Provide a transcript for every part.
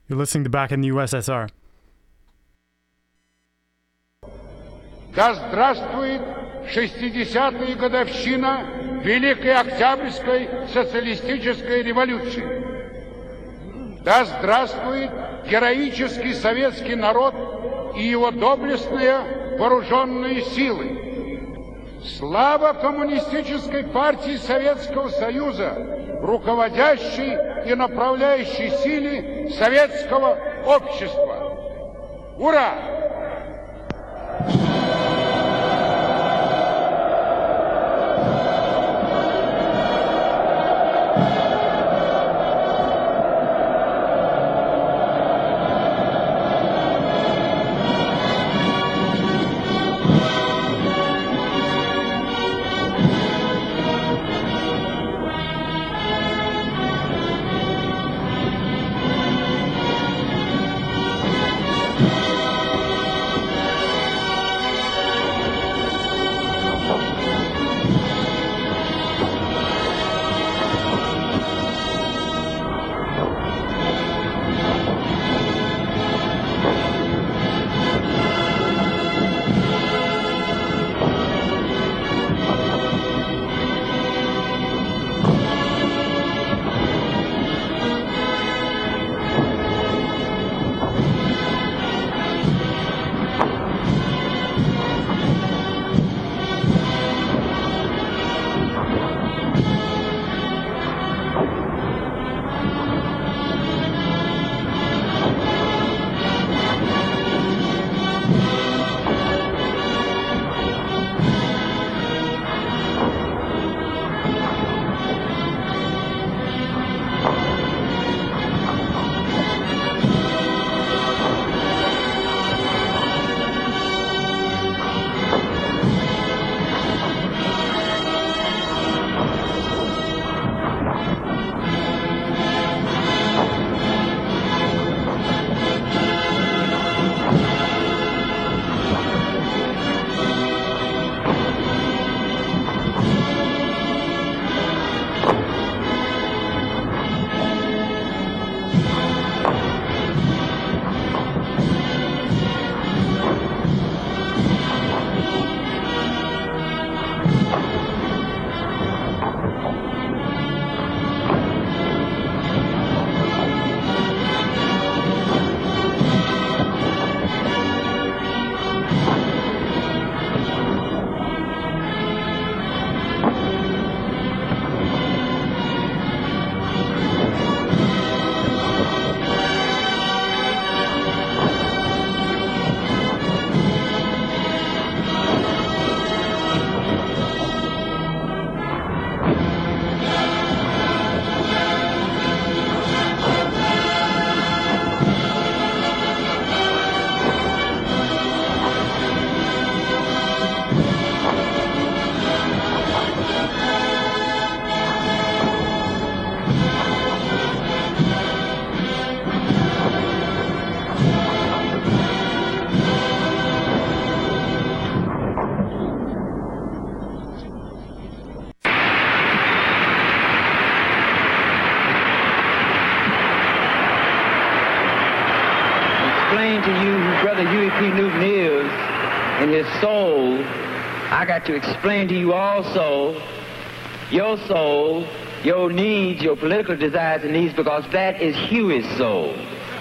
You're listening to Back in the USSR. Да здравствует 60-я годовщина Великой Октябрьской социалистической революции! Да здравствует героический советский народ и его доблестные вооруженные силы! Слава Коммунистической партии Советского Союза, руководящей и направляющей силе советского общества! Ура! Soul, I got to explain to you also your soul, your needs, your political desires and needs, because that is Huey's soul.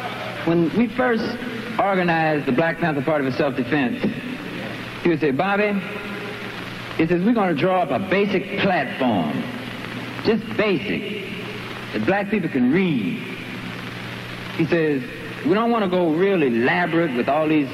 When we first organized the Black Panther Party for Self-Defense, he would say, Bobby, he says, we're going to draw up a basic platform, just basic, that black people can read. He says, we don't want to go real elaborate with all these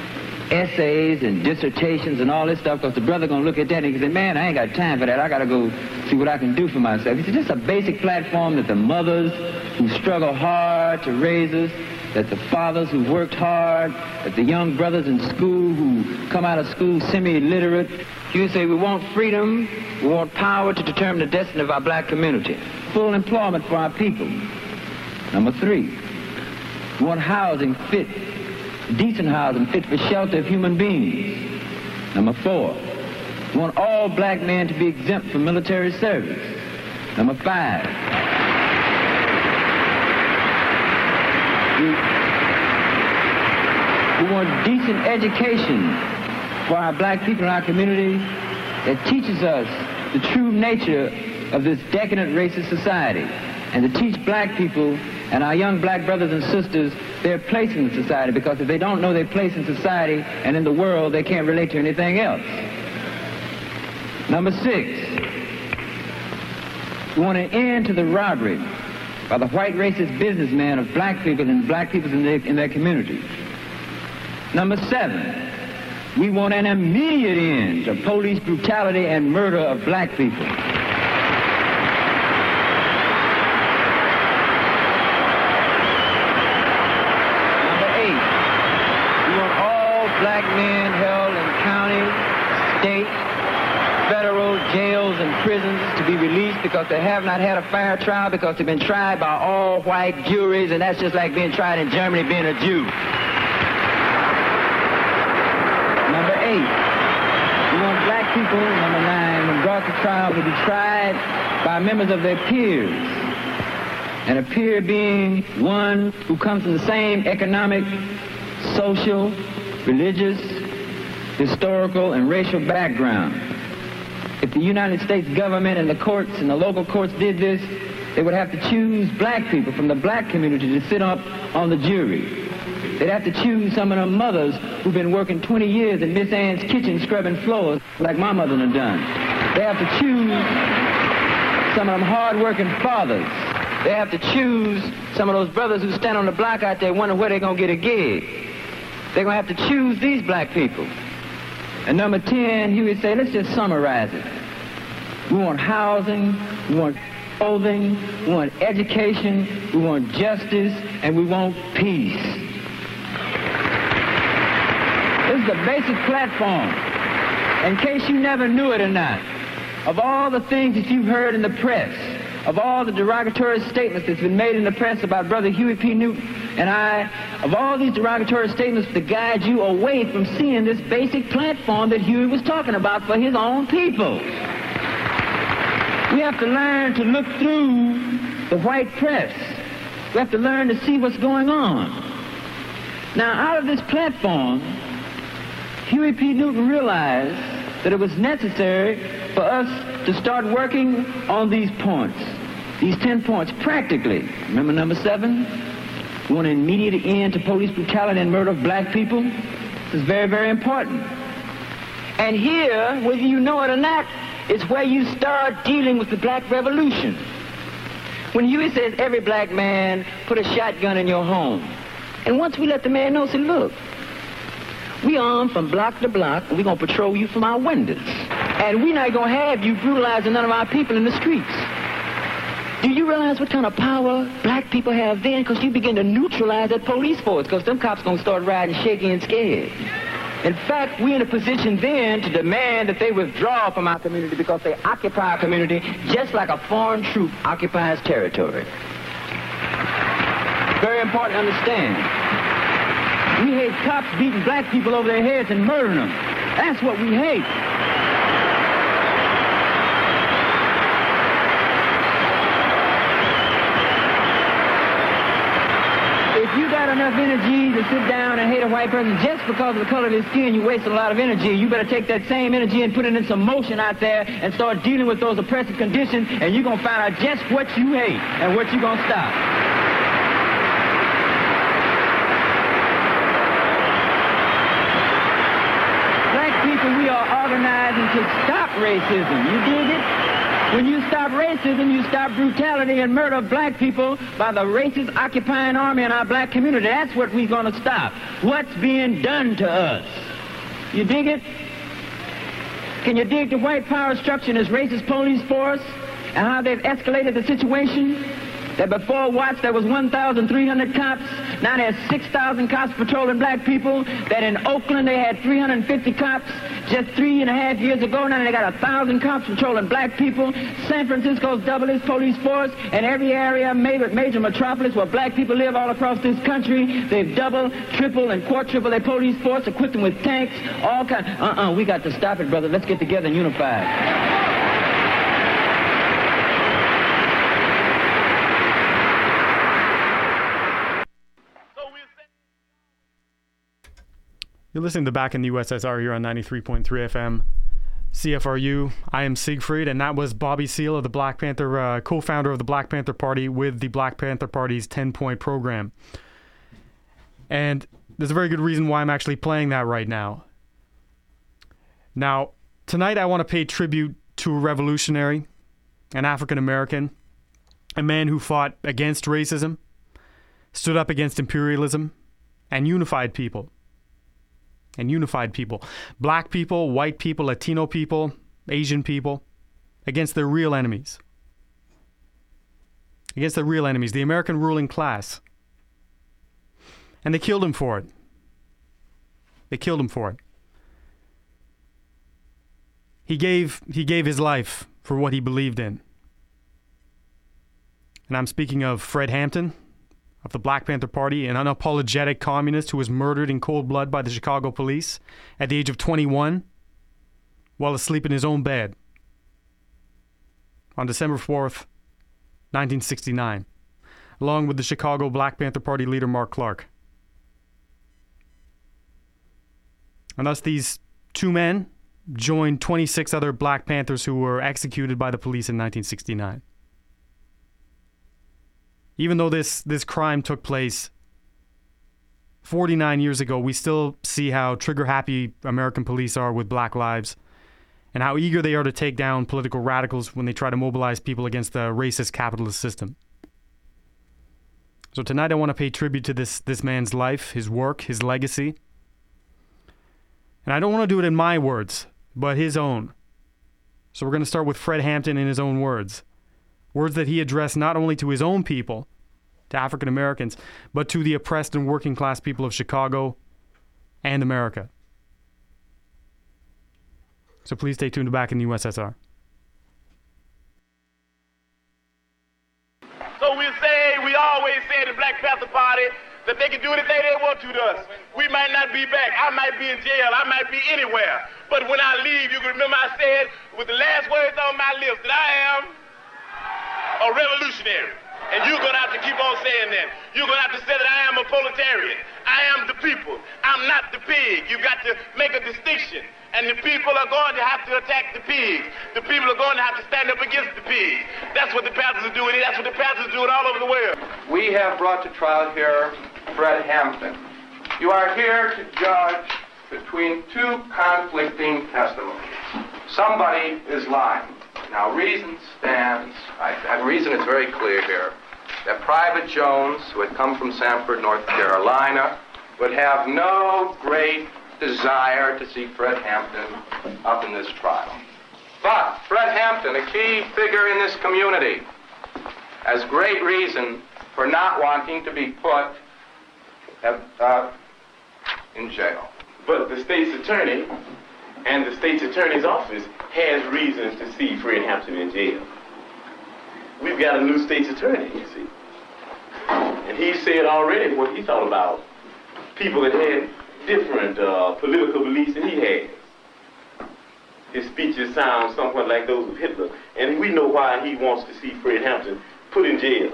essays and dissertations and all this stuff, because the brother going to look at that and he can say, man, I ain't got time for that. I got to go see what I can do for myself. He said, just a basic platform that the mothers who struggle hard to raise us, that the fathers who worked hard, that the young brothers in school who come out of school semi-illiterate. You say we want freedom, we want power to determine the destiny of our black community. Full employment for our people. Number 3, we want housing fit, decent housing fit for shelter of human beings. Number 4, we want all black men to be exempt from military service. Number 5, We want decent education for our black people in our community that teaches us the true nature of this decadent racist society, and to teach black people and our young black brothers and sisters their place in the society, because if they don't know their place in society and in the world, they can't relate to anything else. Number 6, we want an end to the robbery by the white racist businessmen of black people and black people in their community. Number 7, we want an immediate end to police brutality and murder of black people. Number 8, we want all black men held in county, state, federal jails and prisons to be released because they have not had a fair trial, because they've been tried by all white juries, and that's just like being tried in Germany being a Jew. Number 8, we want black people, number 9, when brought to trial, to be tried by members of their peers. And a peer being one who comes from the same economic, social, religious, historical, and racial background. If the United States government and the courts and the local courts did this, they would have to choose black people from the black community to sit up on the jury. They'd have to choose some of them mothers who've been working 20 years in Miss Ann's kitchen scrubbing floors like my mother done done. They have to choose some of them hard-working fathers. They have to choose some of those brothers who stand on the block out there wondering where they're going to get a gig. They're going to have to choose these black people. And number 10, he would say, let's just summarize it. We want housing, we want clothing, we want education, we want justice, and we want peace. This is the basic platform. In case you never knew it or not, of all the things that you've heard in the press, of all the derogatory statements that's been made in the press about Brother Huey P. Newton and I, of all these derogatory statements to guide you away from seeing this basic platform that Huey was talking about for his own people. We have to learn to look through the white press. We have to learn to see what's going on. Now, out of this platform, Huey P. Newton realized that it was necessary for us to start working on these points, these 10 points, practically. Remember number 7? We want an immediate end to police brutality and murder of black people. This is very, very important. And here, whether you know it or not, is where you start dealing with the black revolution. When Huey says every black man put a shotgun in your home, and once we let the man know, say, look, we armed from block to block, and we're going to patrol you from our windows. And we're not going to have you brutalizing none of our people in the streets. Do you realize what kind of power black people have then? Because you begin to neutralize that police force, because them cops going to start riding shaky and scared. In fact, we're in a position then to demand that they withdraw from our community because they occupy our community just like a foreign troop occupies territory. Very important to understand. We hate cops beating black people over their heads and murdering them. That's what we hate. If you got enough energy to sit down and hate a white person just because of the color of his skin, you waste a lot of energy. You better take that same energy and put it in some motion out there and start dealing with those oppressive conditions, and you're going to find out just what you hate and what you're going to stop. We are organizing to stop racism. You dig it? When you stop racism, you stop brutality and murder of black people by the racist occupying army in our black community. That's what we're going to stop. What's being done to us? You dig it? Can you dig the white power structure in this racist police force and how they've escalated the situation? That before Watts there was 1,300 cops. Now there's 6,000 cops patrolling black people. That in Oakland they had 350 cops just 3.5 years ago. Now they got 1,000 cops patrolling black people. San Francisco's doubled its police force. And every area, major metropolis where black people live all across this country, they've doubled, tripled, and quadrupled their police force, equipped them with tanks, all kinds. We got to stop it, brother. Let's get together and unify. You're listening to Back in the USSR here on 93.3 FM, CFRU. I am Siegfried, and that was Bobby Seale of the Black Panther, co-founder of the Black Panther Party with the Black Panther Party's 10-point program. And there's a very good reason why I'm actually playing that right now. Now, tonight I want to pay tribute to a revolutionary, an African American, a man who fought against racism, stood up against imperialism, and unified people. Black people, white people, Latino people, Asian people, against their real enemies. The American ruling class. And they killed him for it. He gave his life for what he believed in. And I'm speaking of Fred Hampton, of the Black Panther Party, an unapologetic communist who was murdered in cold blood by the Chicago police at the age of 21 while asleep in his own bed on December 4th, 1969, along with the Chicago Black Panther Party leader Mark Clark. And thus these two men joined 26 other Black Panthers who were executed by the police in 1969. Even though this crime took place 49 years ago, we still see how trigger-happy American police are with black lives and how eager they are to take down political radicals when they try to mobilize people against the racist capitalist system. So tonight I want to pay tribute to this man's life, his work, his legacy. And I don't want to do it in my words, but his own. So we're going to start with Fred Hampton in his own words. Words that he addressed not only to his own people, to African Americans, but to the oppressed and working class people of Chicago and America. So please stay tuned to Back in the USSR. So we always say the Black Panther Party that they can do anything they want to us. We might not be back. I might be in jail. I might be anywhere. But when I leave, you can remember I said with the last words on my lips that I am a revolutionary. And you're going to have to keep on saying that. You're going to have to say that I am a proletarian. I am the people. I'm not the pig. You've got to make a distinction. And the people are going to have to attack the pigs. The people are going to have to stand up against the pigs. That's what the Panthers are doing. That's what the Panthers are doing all over the world. We have brought to trial here Fred Hampton. You are here to judge between two conflicting testimonies. Somebody is lying. Now, reason stands, reason is very clear here, that Private Jones, who had come from Sanford, North Carolina, would have no great desire to see Fred Hampton up in this trial. But Fred Hampton, a key figure in this community, has great reason for not wanting to be put in jail. But the state's attorney and the state's attorney's office has reasons to see Fred Hampton in jail. We've got a new state's attorney, you see. And he said already what he thought about people that had different political beliefs than he has. His speeches sound somewhat like those of Hitler, and we know why he wants to see Fred Hampton put in jail.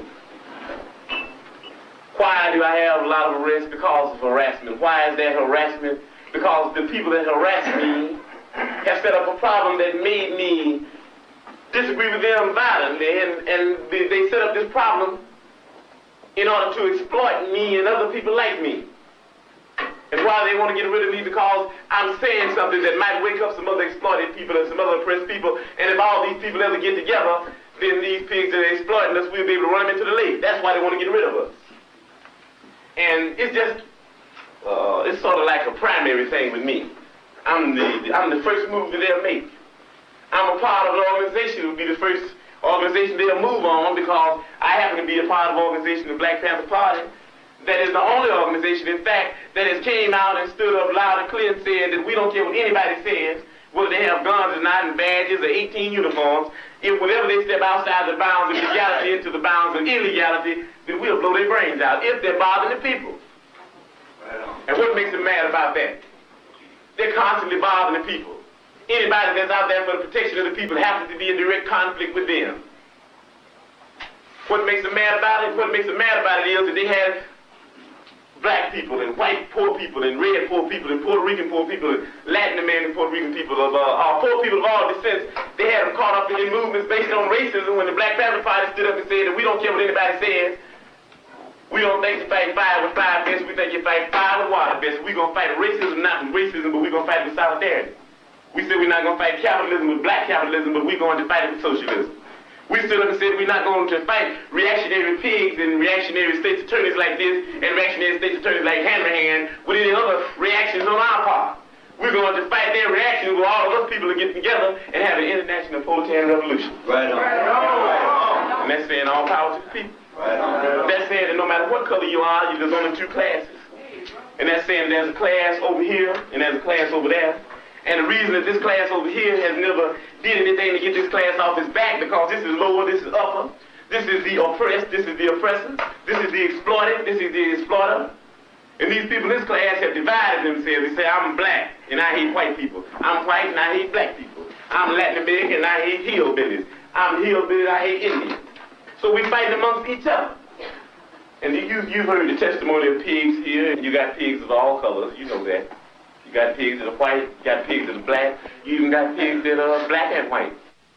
Why do I have a lot of arrests? Because of harassment. Why is that harassment? Because the people that harass me have set up a problem that made me disagree with them violently, and they set up this problem in order to exploit me and other people like me. And why they want to get rid of me? Because I'm saying something that might wake up some other exploited people and some other oppressed people, and if all these people ever get together, then these pigs that are exploiting us, we'll be able to run them into the lake. That's why they want to get rid of us. And it's just, it's sort of like a primary thing with me. I'm the first move that they'll make. I'm a part of an organization that will be the first organization they'll move on, because I happen to be a part of an organization, the Black Panther Party, that is the only organization, in fact, that has came out and stood up loud and clear and said that we don't care what anybody says, whether they have guns or not and badges or 18 uniforms. If whenever they step outside the bounds of legality into the bounds of illegality, then we'll blow their brains out if they're bothering the people. And what makes them mad about that? They're constantly bothering the people. Anybody that's out there for the protection of the people happens to be in direct conflict with them. What makes them mad about it? What makes them mad about it is that they had black people and white poor people and red poor people and Puerto Rican poor people and Latin American Puerto Rican people of poor people of all descents. They had them caught up in movements based on racism when the Black Panther Party stood up and said that we don't care what anybody says. We don't think you fight fire with fire best, we think you fight fire with water best. We're going to fight racism, not with racism, but we're going to fight with solidarity. We said we're not going to fight capitalism with black capitalism, but we're going to fight it with socialism. We stood up and said we're not going to fight reactionary pigs and reactionary state's attorneys like this and reactionary state's attorneys like Hanrahan with any other reactions on our part. We're going to fight their reactions where all of us people are getting together and have an international proletarian revolution. Right on. Right on. And that's saying all power to the people. Right on. That's saying that no matter what color you are, there's only two classes. And that's saying there's a class over here and there's a class over there. And the reason that this class over here has never did anything to get this class off its back because this is lower, this is upper. This is the oppressed, this is the oppressor. This is the exploited, this is the exploiter. And these people in this class have divided themselves. They say, I'm black and I hate white people. I'm white and I hate black people. I'm Latin American and I hate hillbillies. I'm hillbilly and I hate Indians. So we fight amongst each other. And you've heard the testimony of pigs here, and you got pigs of all colors, you know that. You got pigs that are white, you got pigs that are black, you even got pigs that are black and white.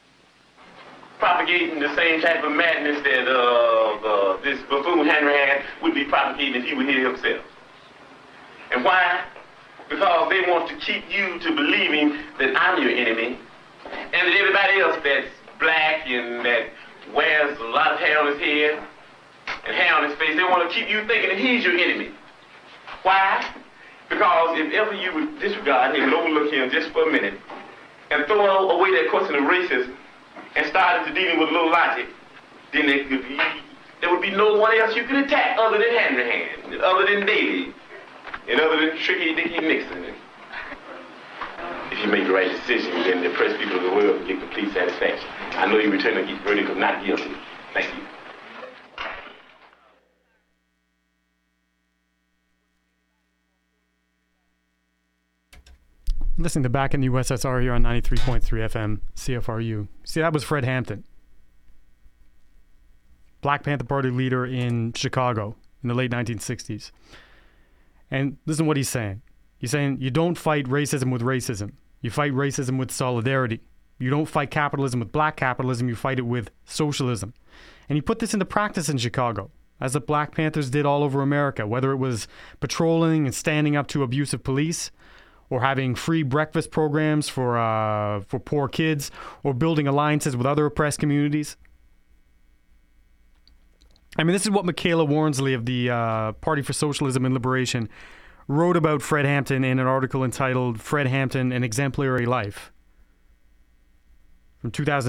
Propagating the same type of madness that this buffoon Hanrahan would be propagating if he were here himself. And why? Because they want to keep you to believing that I'm your enemy, and that everybody else that's black and that wears a lot of hair on his head and hair on his face, they want to keep you thinking that he's your enemy. Why? Because if ever you would disregard him and overlook him just for a minute and throw away that question of racism and start into dealing with a little logic, then there would be no one else you could attack other than Hanrahan, other than Daley, and other than Tricky Dicky Nixon. If you make the right decision, then the oppressed people of the world will get complete satisfaction. I know you return a verdict of not guilty. Thank you. Listening to Back in the USSR here on 93.3 FM CFRU. See, that was Fred Hampton, Black Panther Party leader in Chicago in the late 1960s. And listen to what he's saying. He's saying you don't fight racism with racism. You fight racism with solidarity. You don't fight capitalism with black capitalism. You fight it with socialism. And he put this into practice in Chicago, as the Black Panthers did all over America, whether it was patrolling and standing up to abusive police, or having free breakfast programs for poor kids, or building alliances with other oppressed communities. I mean, this is what Michaela Wormsley of the Party for Socialism and Liberation wrote about Fred Hampton in an article entitled Fred Hampton, An Exemplary Life from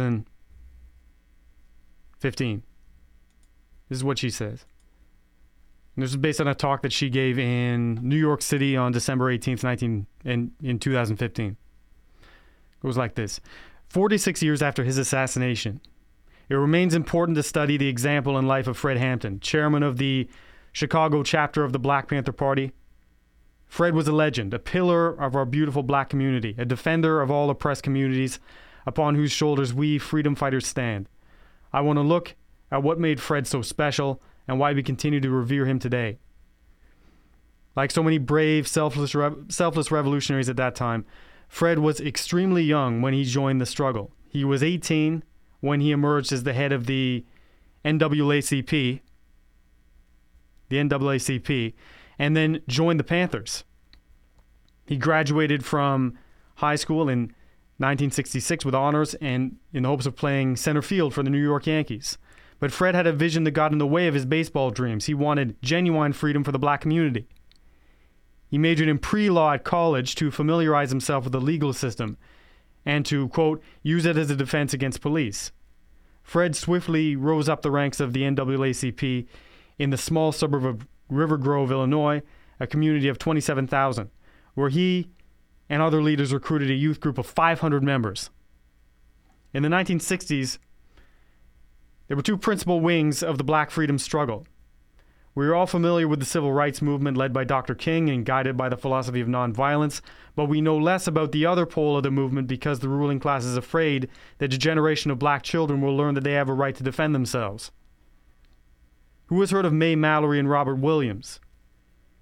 2015. This is what she says. And this is based on a talk that she gave in New York City on December 18th, in 2015. It goes like this. 46 years after his assassination, it remains important to study the example and life of Fred Hampton, chairman of the Chicago chapter of the Black Panther Party. Fred was a legend, a pillar of our beautiful black community, a defender of all oppressed communities upon whose shoulders we freedom fighters stand. I want to look at what made Fred so special and why we continue to revere him today. Like so many brave, selfless revolutionaries at that time, Fred was extremely young when he joined the struggle. He was 18 when he emerged as the head of the NAACP, and then joined the Panthers. He graduated from high school in 1966 with honors and in the hopes of playing center field for the New York Yankees. But Fred had a vision that got in the way of his baseball dreams. He wanted genuine freedom for the black community. He majored in pre-law at college to familiarize himself with the legal system and to, quote, use it as a defense against police. Fred swiftly rose up the ranks of the NAACP in the small suburb of River Grove, Illinois, a community of 27,000, where he and other leaders recruited a youth group of 500 members. In the 1960s, there were two principal wings of the black freedom struggle. We are all familiar with the civil rights movement led by Dr. King and guided by the philosophy of nonviolence, but we know less about the other pole of the movement because the ruling class is afraid that a generation of black children will learn that they have a right to defend themselves. Who has heard of May Mallory and Robert Williams?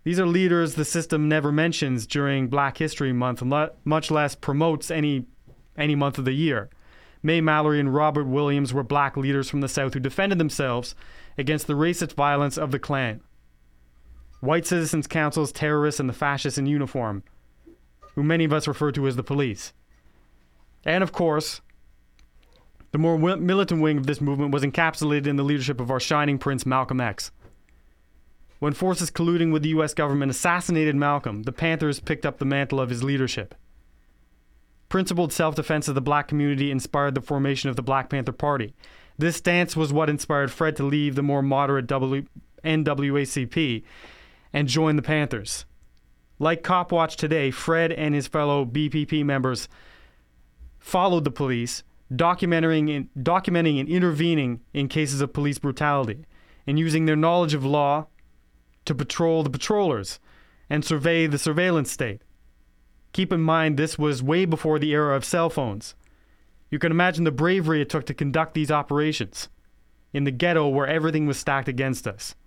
These are leaders the system never mentions during Black History Month, much less promotes any month of the year. May Mallory and Robert Williams were black leaders from the South who defended themselves against the racist violence of the Klan. White citizens' councils, terrorists, and the fascists in uniform, who many of us refer to as the police. And of course, the more militant wing of this movement was encapsulated in the leadership of our shining prince, Malcolm X. When forces colluding with the U.S. government assassinated Malcolm, the Panthers picked up the mantle of his leadership. Principled self-defense of the black community inspired the formation of the Black Panther Party. This stance was what inspired Fred to leave the more moderate NAACP and join the Panthers. Like Cop Watch today, Fred and his fellow BPP members followed the police, documenting and intervening in cases of police brutality, and using their knowledge of law to patrol the patrollers and survey the surveillance state. Keep in mind, this was way before the era of cell phones. You can imagine the bravery it took to conduct these operations in the ghetto where everything was stacked against us.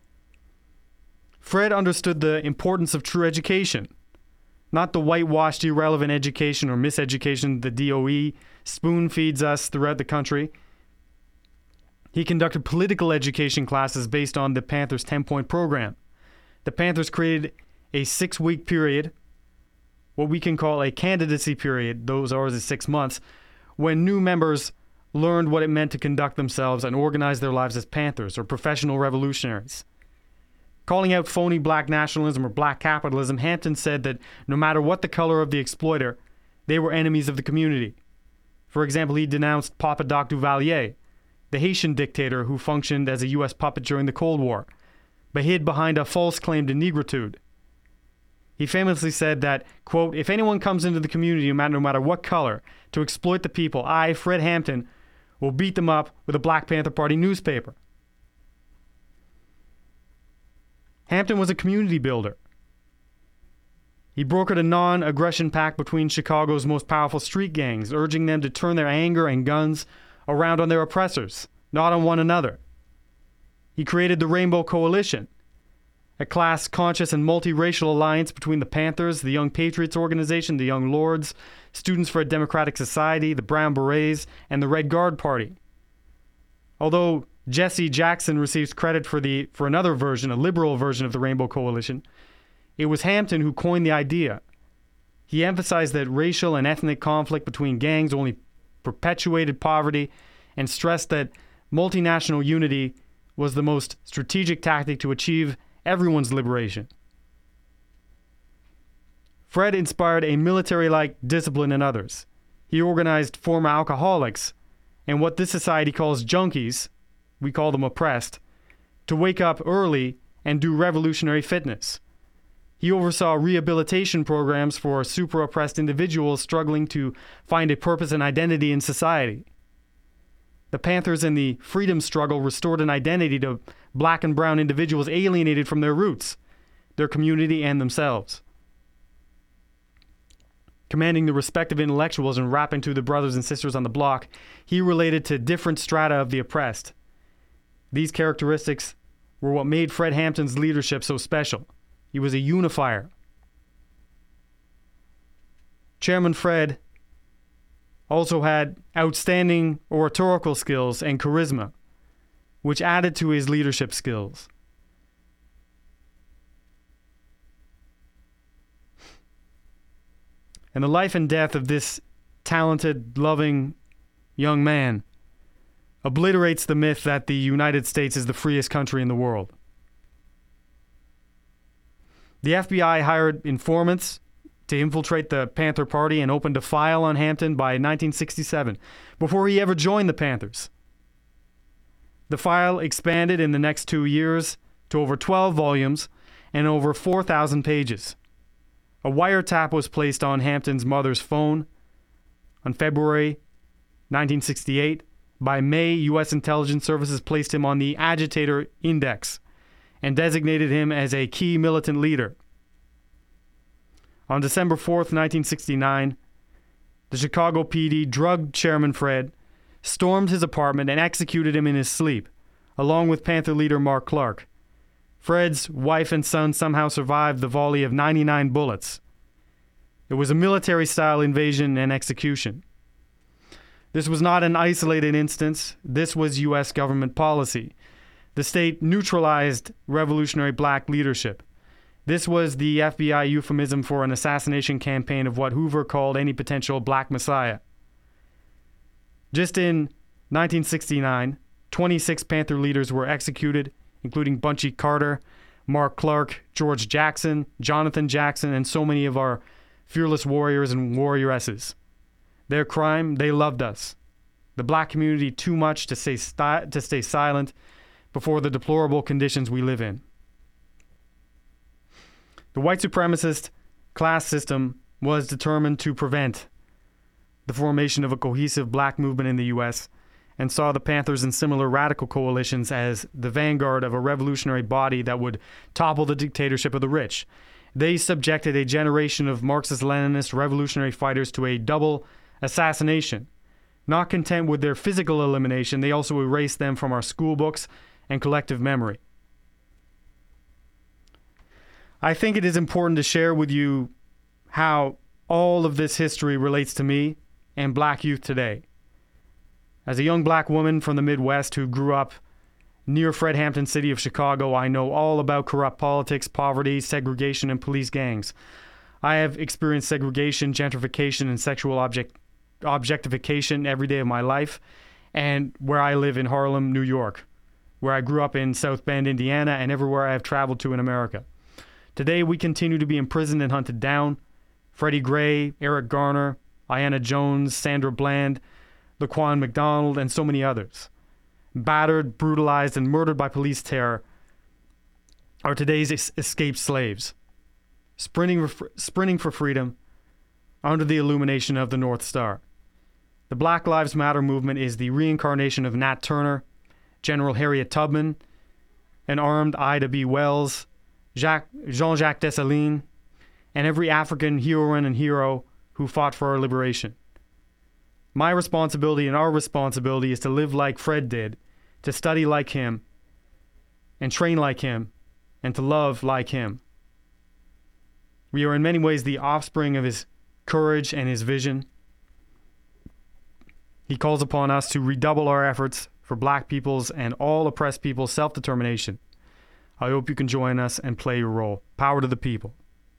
Fred understood the importance of true education, not the whitewashed, irrelevant education or miseducation the DOE spoon feeds us throughout the country. He conducted political education classes based on the Panthers' 10-point program. The Panthers created a 6-week period, what we can call a candidacy period, those ours is 6 months, when new members learned what it meant to conduct themselves and organize their lives as Panthers or professional revolutionaries. Calling out phony black nationalism or black capitalism, Hampton said that no matter what the color of the exploiter, they were enemies of the community. For example, he denounced Papa Doc Duvalier, the Haitian dictator who functioned as a U.S. puppet during the Cold War, but hid behind a false claim to negritude. He famously said that, quote, "If anyone comes into the community, no matter what color, to exploit the people, I, Fred Hampton, will beat them up with a Black Panther Party newspaper." Hampton was a community builder. He brokered a non-aggression pact between Chicago's most powerful street gangs, urging them to turn their anger and guns around on their oppressors, not on one another. He created the Rainbow Coalition, a class-conscious and multiracial alliance between the Panthers, the Young Patriots Organization, the Young Lords, Students for a Democratic Society, the Brown Berets, and the Red Guard Party. Although Jesse Jackson receives credit for another version, a liberal version of the Rainbow Coalition, it was Hampton who coined the idea. He emphasized that racial and ethnic conflict between gangs only perpetuated poverty and stressed that multinational unity was the most strategic tactic to achieve everyone's liberation. Fred inspired a military-like discipline in others. He organized former alcoholics and what this society calls junkies, we call them oppressed, to wake up early and do revolutionary fitness. He oversaw rehabilitation programs for super-oppressed individuals struggling to find a purpose and identity in society. The Panthers and the freedom struggle restored an identity to black and brown individuals alienated from their roots, their community, and themselves. Commanding the respect of intellectuals and rapping to the brothers and sisters on the block, he related to different strata of the oppressed. These characteristics were what made Fred Hampton's leadership so special. He was a unifier. Chairman Fred also had outstanding oratorical skills and charisma, which added to his leadership skills. And the life and death of this talented, loving young man obliterates the myth that the United States is the freest country in the world. The FBI hired informants to infiltrate the Panther Party and opened a file on Hampton by 1967, before he ever joined the Panthers. The file expanded in the next 2 years to over 12 volumes and over 4,000 pages. A wiretap was placed on Hampton's mother's phone on February 1968. By May, U.S. intelligence services placed him on the Agitator Index and designated him as a key militant leader. On December 4th, 1969, the Chicago PD drugged Chairman Fred, stormed his apartment, and executed him in his sleep, along with Panther leader Mark Clark. Fred's wife and son somehow survived the volley of 99 bullets. It was a military-style invasion and execution. This was not an isolated instance. This was U.S. government policy. The state neutralized revolutionary black leadership. This was the FBI euphemism for an assassination campaign of what Hoover called any potential black messiah. Just in 1969, 26 Panther leaders were executed, including Bunchy Carter, Mark Clark, George Jackson, Jonathan Jackson, and so many of our fearless warriors and warrioresses. Their crime, they loved us. The black community too much to stay silent before the deplorable conditions we live in. The white supremacist class system was determined to prevent the formation of a cohesive black movement in the U.S. and saw the Panthers and similar radical coalitions as the vanguard of a revolutionary body that would topple the dictatorship of the rich. They subjected a generation of Marxist-Leninist revolutionary fighters to a double assassination. Not content with their physical elimination, they also erased them from our school books and collective memory. I think it is important to share with you how all of this history relates to me and black youth today. As a young black woman from the Midwest who grew up near Fred Hampton city of Chicago, I know all about corrupt politics, poverty, segregation, and police gangs. I have experienced segregation, gentrification, and sexual objectification every day of my life, and where I live in Harlem, New York, where I grew up in South Bend, Indiana, and everywhere I have traveled to in America. Today, we continue to be imprisoned and hunted down. Freddie Gray, Eric Garner, Ayanna Jones, Sandra Bland, Laquan McDonald, and so many others. Battered, brutalized, and murdered by police terror are today's escaped slaves, sprinting for freedom under the illumination of the North Star. The Black Lives Matter movement is the reincarnation of Nat Turner, General Harriet Tubman, an armed Ida B. Wells, Jean-Jacques Dessalines, and every African heroine and hero who fought for our liberation. My responsibility and our responsibility is to live like Fred did, to study like him, and train like him, and to love like him. We are in many ways the offspring of his courage and his vision. He calls upon us to redouble our efforts for black people's and all oppressed people's self-determination. I hope you can join us and play your role. Power to the people.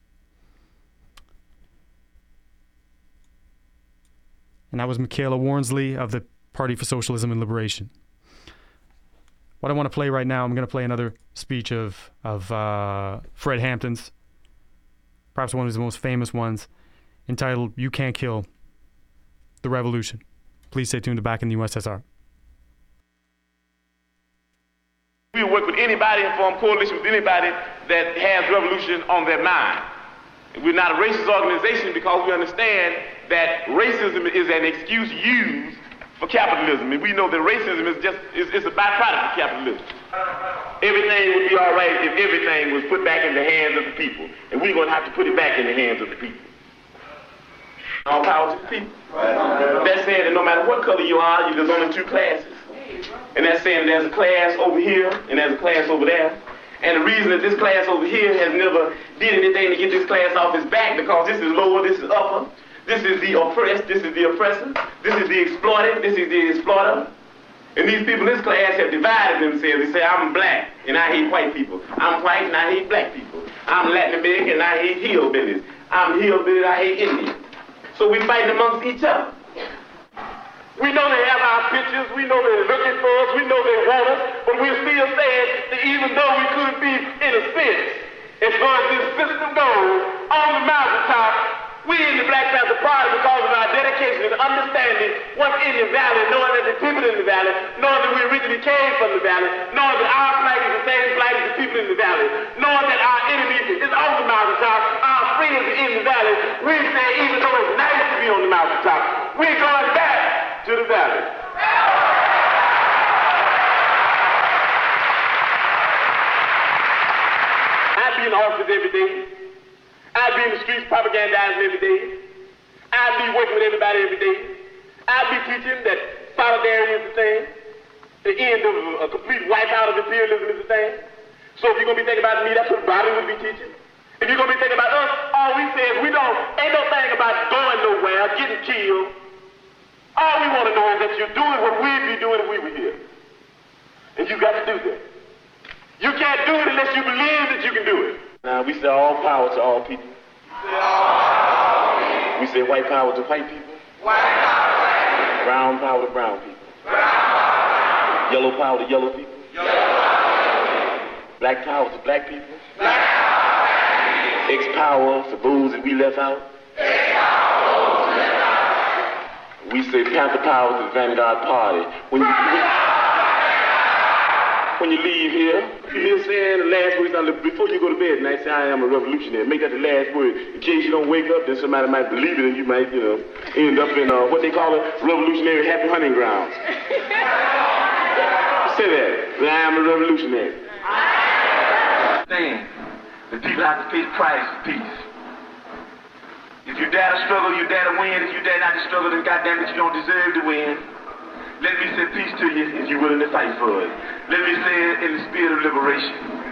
And that was Michaela Wornsley of the Party for Socialism and Liberation. What I want to play right now, I'm going to play another speech of Fred Hampton's, perhaps one of his most famous ones, entitled "You Can't Kill the Revolution." Please stay tuned to Back in the USSR. We work with anybody and form coalition with anybody that has revolution on their mind. We're not a racist organization because we understand that racism is an excuse used for capitalism. And we know that racism is a byproduct of capitalism. Everything would be all right if everything was put back in the hands of the people. And we're going to have to put it back in the hands of the people. All power to the people. That's saying that no matter what color you are, there's only two classes. And that's saying there's a class over here and there's a class over there. And the reason that this class over here has never did anything to get this class off its back, because this is lower, this is upper. This is the oppressed, this is the oppressor. This is the exploited, this is the exploiter. And these people in this class have divided themselves. They say, I'm black and I hate white people. I'm white and I hate black people. I'm Latin American and I hate hillbillies. I'm hillbilly and I hate Indians. So we fight amongst each other. We know they have our pictures, we know they're looking for us, we know they want us, but we're still saying that even though we could be, in a sense, as far as this system goes, on the mountaintop, we in the Black Panther Party, because of our dedication and understanding what's in the valley, knowing that the people in the valley, knowing that we originally came from the valley, knowing that our flag is the same flag as the people in the valley, knowing that our enemy is on the mountaintop, our friends are in the valley, we say even though it's nice to be on the mountaintop, we're going back to the valley. I be in the office every day. I be in the streets propagandizing every day. I be working with everybody every day. I be teaching that solidarity is the thing. The end of a complete wipeout of imperialism is the thing. So if you're going to be thinking about me, that's what Bobby would be teaching. If you're going to be thinking about us, all we say is ain't no thing about going nowhere, getting killed. All we want to know is that you're doing what we'd be doing if we were here. And you got to do that. You can't do it unless you believe that you can do it. Now, we say all power to all people. We say white power to white people. Brown power to brown people. Yellow power to yellow people. Black power to black people. X power for those that we left out. We say Panther power to the Vanguard Party. When you leave here, you hear saying the last words, before you go to bed tonight, say, I am a revolutionary. Make that the last word. In case you don't wake up, then somebody might believe it and you might, end up in what they call it, revolutionary happy hunting grounds. Say that. I am a revolutionary. Understand that people have to pay the price for peace. If you dare to struggle, you dare to win. If you dare not to struggle, then goddamn it, you don't deserve to win. Let me say peace to you if you're willing to fight for it. Let me say it in the spirit of liberation.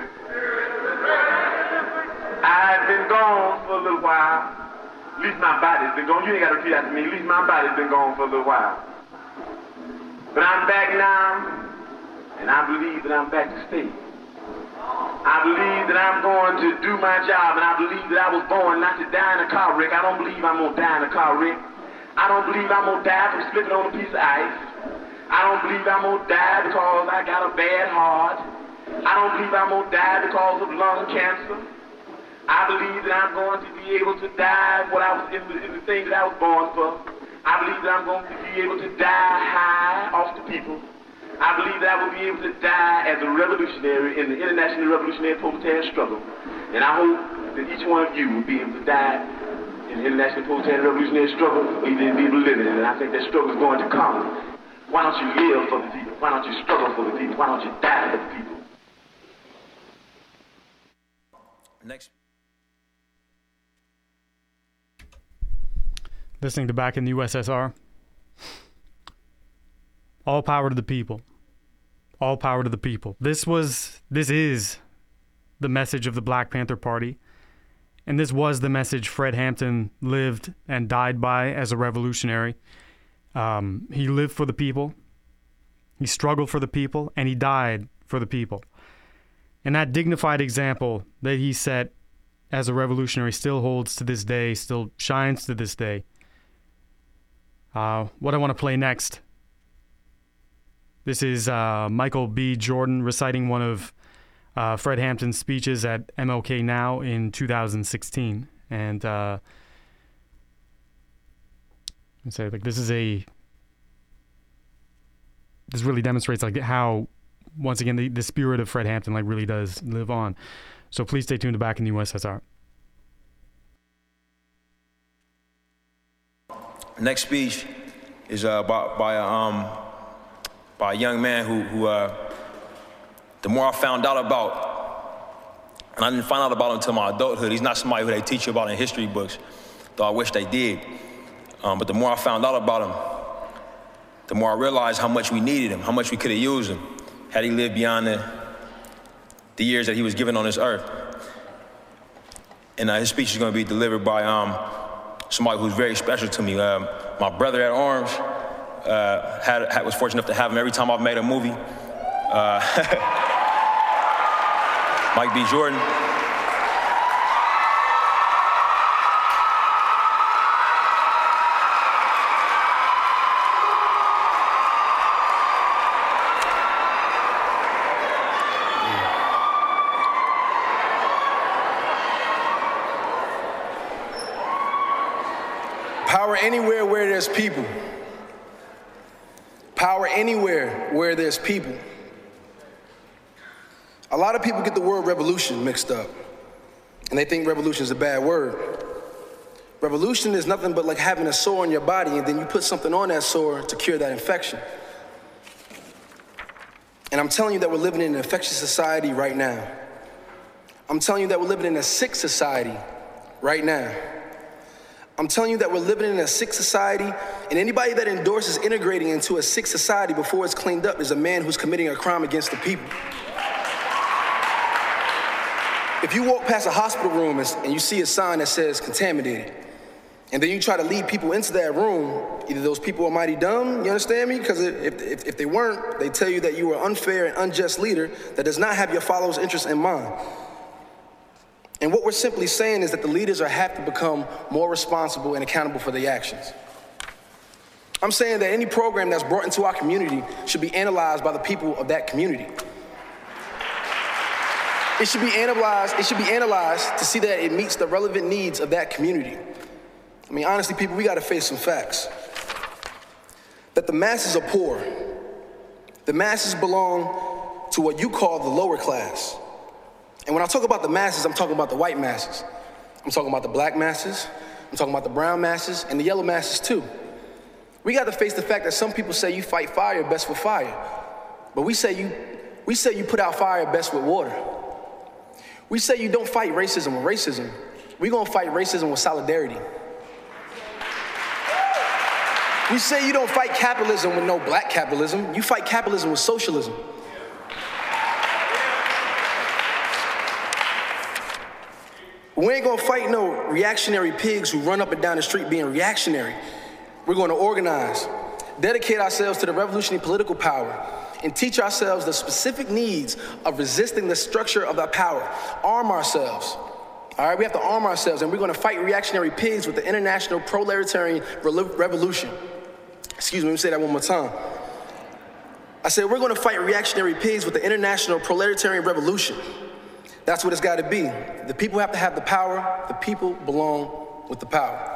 I've been gone for a little while. At least my body's been gone. You ain't got to repeat after me. At least my body's been gone for a little while. But I'm back now, and I believe that I'm back to stay. I believe that I'm going to do my job, and I believe that I was born not to die in a car wreck. I don't believe I'm going to die in a car wreck. I don't believe I'm going to die from slipping on a piece of ice. I don't believe I'm going to die because I got a bad heart. I don't believe I'm going to die because of lung cancer. I believe that I'm going to be able to die in the thing that I was born for. I believe that I'm going to be able to die high off the people. I believe that I will be able to die as a revolutionary in the international revolutionary proletarian struggle. And I hope that each one of you will be able to die in the international proletarian revolutionary struggle, or you didn't be able to live in it. And I think that struggle is going to come. Why don't you live for the people? Why don't you struggle for the people? Why don't you die for the people? Next. Listening to Back in the USSR. All power to the people. All power to the people. This is the message of the Black Panther Party. And this was the message Fred Hampton lived and died by as a revolutionary. He lived for the people. He struggled for the people. And he died for the people. And that dignified example that he set as a revolutionary still holds to this day, still shines to this day. What I want to play next. This is Michael B. Jordan reciting one of Fred Hampton's speeches at MLK Now in 2016. And say this really demonstrates how, once again, the spirit of Fred Hampton really does live on. So please stay tuned to Back in the USSR. Next speech is by a young man who the more I found out about, and I didn't find out about him until my adulthood. He's not somebody who they teach you about in history books, though I wish they did. But the more I found out about him, the more I realized how much we needed him, how much we could have used him had he lived beyond the years that he was given on this earth. And his speech is going to be delivered by somebody who's very special to me. My brother at arms was fortunate enough to have him every time I've made a movie. Mike B. Jordan. Power anywhere where there's people. Power anywhere where there's people. A lot of people get the word revolution mixed up, and they think revolution is a bad word. Revolution is nothing but like having a sore on your body, and then you put something on that sore to cure that infection. And I'm telling you that we're living in an infectious society right now. I'm telling you that we're living in a sick society right now. I'm telling you that we're living in a sick society, and anybody that endorses integrating into a sick society before it's cleaned up is a man who's committing a crime against the people. If you walk past a hospital room and you see a sign that says contaminated, and then you try to lead people into that room, either those people are mighty dumb, you understand me? Because if they weren't, they tell you that you are an unfair and unjust leader that does not have your followers' interests in mind. And what we're simply saying is that the leaders have to become more responsible and accountable for their actions. I'm saying that any program that's brought into our community should be analyzed by the people of that community. It should be analyzed to see that it meets the relevant needs of that community. I mean, honestly, people, we gotta face some facts. That the masses are poor. The masses belong to what you call the lower class. And when I talk about the masses, I'm talking about the white masses. I'm talking about the black masses. I'm talking about the brown masses and the yellow masses too. We got to face the fact that some people say you fight fire best with fire, but we say you put out fire best with water. We say you don't fight racism with racism. We're gonna fight racism with solidarity. We say you don't fight capitalism with no black capitalism. You fight capitalism with socialism. We ain't gonna fight no reactionary pigs who run up and down the street being reactionary. We're gonna organize, dedicate ourselves to the revolutionary political power, and teach ourselves the specific needs of resisting the structure of our power. Arm ourselves. All right, we have to arm ourselves, and we're gonna fight reactionary pigs with the international proletarian revolution. Excuse me, let me say that one more time. I said we're gonna fight reactionary pigs with the international proletarian revolution. That's what it's gotta be. The people have to have the power. The people belong with the power.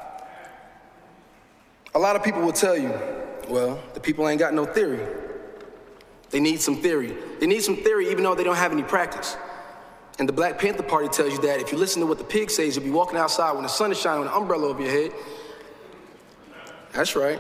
A lot of people will tell you, well, the people ain't got no theory. They need some theory. They need some theory even though they don't have any practice. And the Black Panther Party tells you that if you listen to what the pig says, you'll be walking outside when the sun is shining with an umbrella over your head. That's right.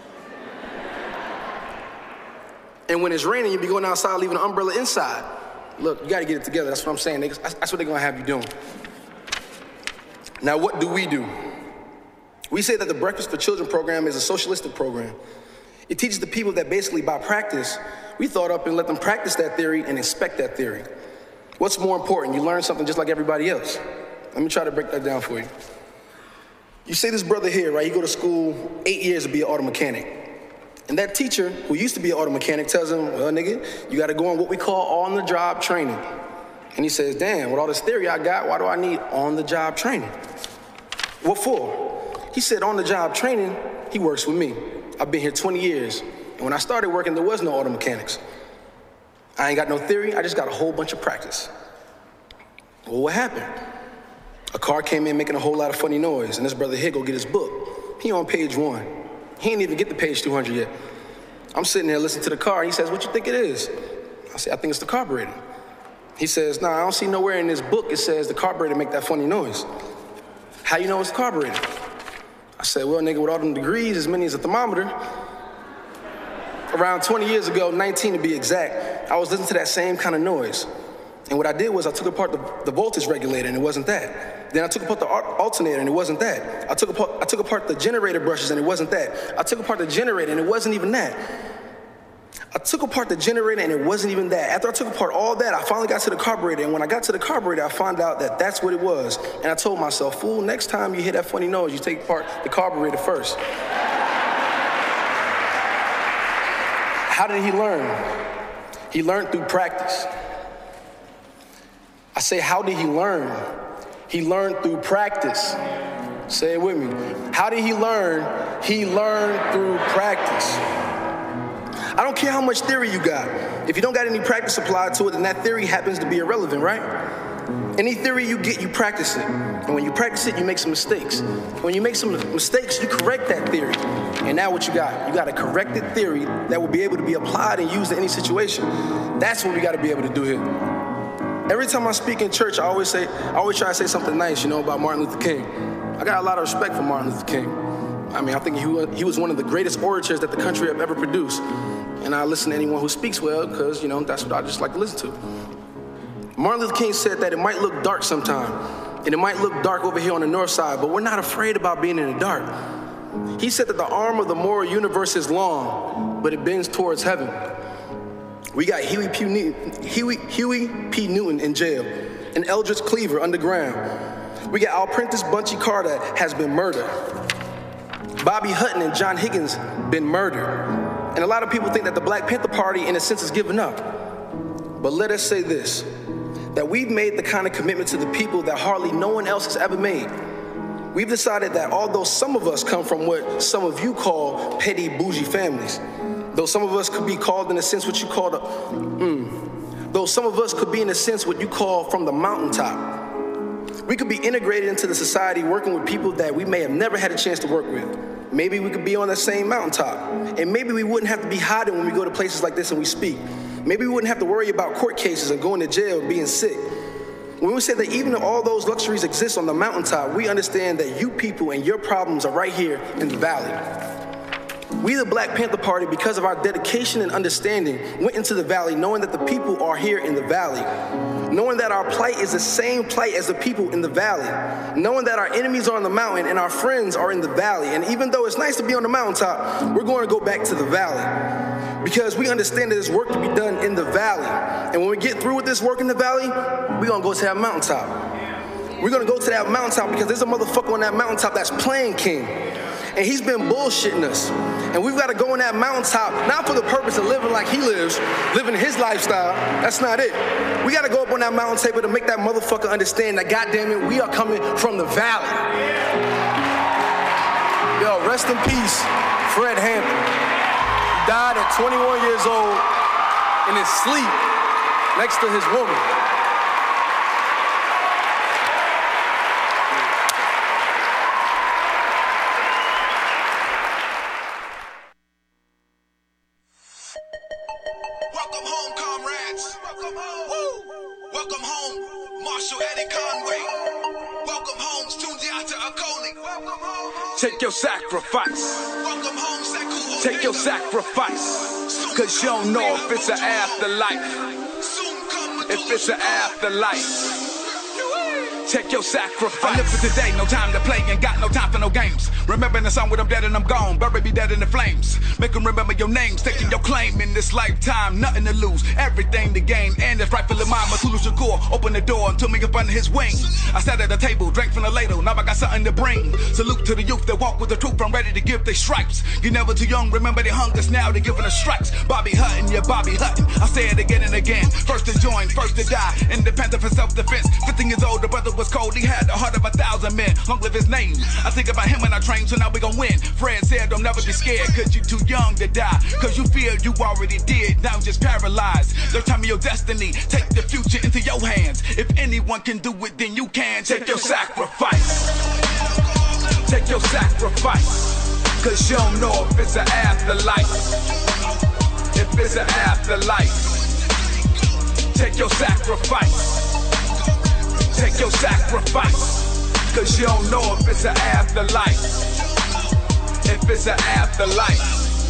And when it's raining, you'll be going outside leaving an umbrella inside. Look, you gotta get it together. That's what I'm saying, niggas. That's what they're gonna have you doing. Now, what do? We say that the Breakfast for Children program is a socialistic program. It teaches the people that basically by practice, we thought up and let them practice that theory and inspect that theory. What's more important? You learn something just like everybody else. Let me try to break that down for you. You say this brother here, right? He go to school 8 years to be an auto mechanic. And that teacher, who used to be an auto mechanic, tells him, well, nigga, you gotta go on what we call on-the-job training. And he says, damn, with all this theory I got, why do I need on-the-job training? What for? He said on-the-job training, he works with me. I've been here 20 years. And when I started working, there was no auto mechanics. I ain't got no theory, I just got a whole bunch of practice. Well, what happened? A car came in making a whole lot of funny noise, and this brother here go get his book. He on page 1. He ain't even get to page 200 yet. I'm sitting there listening to the car, and he says, what you think it is? I say, I think it's the carburetor. He says, nah, I don't see nowhere in this book it says the carburetor make that funny noise. How you know it's the carburetor? I said, well, nigga, with all them degrees, as many as a thermometer, around 20 years ago, 19 to be exact, I was listening to that same kind of noise. And what I did was I took apart the voltage regulator, and it wasn't that. Then I took apart the alternator, and it wasn't that. I took apart the generator brushes, and it wasn't that. I took apart the generator, and it wasn't even that. I took apart the generator, and it wasn't even that. After I took apart all that, I finally got to the carburetor, and when I got to the carburetor, I found out that that's what it was. And I told myself, fool, next time you hear that funny noise, you take apart the carburetor first. How did he learn? He learned through practice. I say, how did he learn? He learned through practice. Say it with me. How did he learn? He learned through practice. I don't care how much theory you got. If you don't got any practice applied to it, then that theory happens to be irrelevant, right? Any theory you get, you practice it. And when you practice it, you make some mistakes. When you make some mistakes, you correct that theory. And now what you got? You got a corrected theory that will be able to be applied and used in any situation. That's what we got to be able to do here. Every time I speak in church, I always try to say something nice, about Martin Luther King. I got a lot of respect for Martin Luther King. I mean, I think he was one of the greatest orators that the country have ever produced. And I listen to anyone who speaks well, because, that's what I just like to listen to. Martin Luther King said that it might look dark sometime, and it might look dark over here on the north side, but we're not afraid about being in the dark. He said that the arm of the moral universe is long, but it bends towards heaven. We got Huey P. Newton in jail. and Eldridge Cleaver underground. We got Alprentice Bunchy Carter has been murdered. Bobby Hutton and John Higgins been murdered. And a lot of people think that the Black Panther Party, in a sense, has given up. But let us say this, that we've made the kind of commitment to the people that hardly no one else has ever made. We've decided that although some of us come from what some of you call petty bougie families, though some of us could be called in a sense what you call though some of us could be in a sense what you call from the mountaintop, we could be integrated into the society working with people that we may have never had a chance to work with. Maybe we could be on that same mountaintop, and maybe we wouldn't have to be hiding when we go to places like this and we speak. Maybe we wouldn't have to worry about court cases and going to jail and being sick. When we say that even though all those luxuries exist on the mountaintop, we understand that you people and your problems are right here in the valley. We, the Black Panther Party, because of our dedication and understanding, went into the valley knowing that the people are here in the valley, knowing that our plight is the same plight as the people in the valley, knowing that our enemies are on the mountain and our friends are in the valley. And even though it's nice to be on the mountaintop, we're going to go back to the valley because we understand that there's work to be done in the valley. And when we get through with this work in the valley, we're going to go to that mountaintop. We're going to go to that mountaintop because there's a motherfucker on that mountaintop that's playing king. And he's been bullshitting us. And we've got to go on that mountaintop, not for the purpose of living like he lives, living his lifestyle. That's not it. We got to go up on that mountain table to make that motherfucker understand that, goddamn it, we are coming from the valley. Yo, rest in peace, Fred Hampton. He died at 21 years old in his sleep next to his woman. Welcome home, comrades. Welcome home. Woo. Welcome home, Marshal Eddie Conway. Welcome home, Sundiata Akoli. Welcome home. Take your sacrifice. Welcome home, Sekou. Take your sacrifice. Cause you don't know if it's an afterlife. If it's an afterlife. Take your sacrifice. I live for today, no time to play, and got no time for no games. Remembering the song when I'm dead and I'm gone, bury me dead in the flames. Make them remember your names, taking your claim in this lifetime. Nothing to lose, everything to gain, and it's rightfully mine. Matulu Shakur, open the door and took me up under his wing. I sat at the table, drank from the ladle, now I got something to bring. Salute to the youth that walk with the truth, I'm ready to give their stripes. You're never too young, remember their hungers, now they're giving us stripes. Bobby Hutton, yeah, Bobby Hutton. I say it again and again, first to join, first to die. Independent for self-defense, 15 years old, the brother was cold, he had the heart of 1,000 men. Long live his name. I think about him when I train, so now we gon' win. Fred said don't never be scared, cause you too young to die. Cause you feel you already did, now just paralyzed. They're time of your destiny, take the future into your hands. If anyone can do it, then you can. Take your sacrifice. Take your sacrifice. Cause you don't know if it's an afterlife. If it's an afterlife. Take your sacrifice. Take your sacrifice, cause you don't know if it's an afterlife. If it's an afterlife.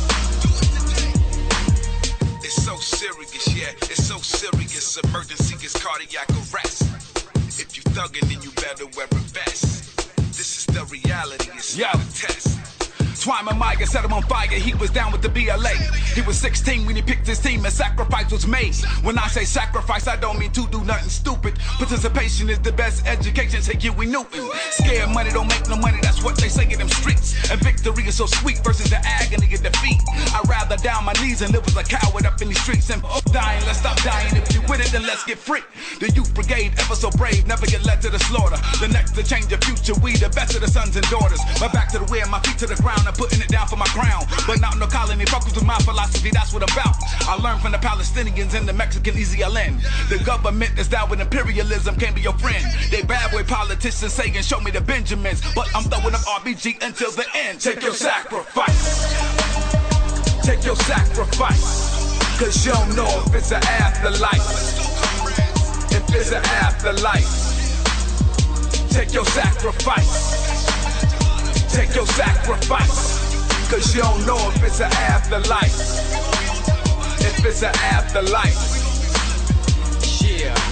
It's so serious, yeah, it's so serious. Emergency is cardiac arrest. If you thuggin', then you better wear a vest. This is the reality, it's not a test. Twyman Maya set him on fire, he was down with the BLA. He was 16 when he picked his team and sacrifice was made. When I say sacrifice, I don't mean to do nothing stupid. Participation is the best education, say Huey Newton. Scared money don't make no money, that's what they say in them streets. And victory is so sweet versus the agony of defeat. I'd rather down my knees and live as a coward up in these streets. And dying, let's stop dying. If you with it, then let's get free. The youth brigade, ever so brave, never get led to the slaughter. The next to change the future, we the best of the sons and daughters. My back to the wind, my feet to the ground, I'm putting it down for my crown. But not no colony, focus with my philosophy, that's what I'm about. I learned from the Palestinians and the Mexican EZLN. The government that's down with imperialism can't be your friend. They bad boy politicians saying show me the Benjamins, but I'm throwing up RBG until the end. Take your sacrifice. Take your sacrifice. Cause you don't know if it's an afterlife. If it's an afterlife. Take your sacrifice. Take your sacrifice. Cause you don't know if it's an afterlife. If it's an afterlife. Yeah, I